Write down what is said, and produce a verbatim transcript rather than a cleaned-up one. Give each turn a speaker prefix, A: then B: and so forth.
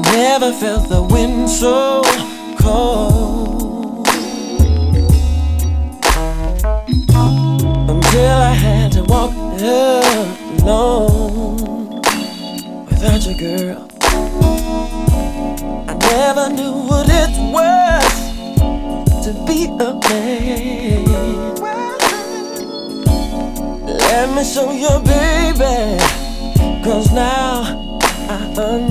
A: Never felt the wind so cold until I had to walk alone without you, girl. I never knew what it was to be a man. Let me show you, baby, 'cause now I understand.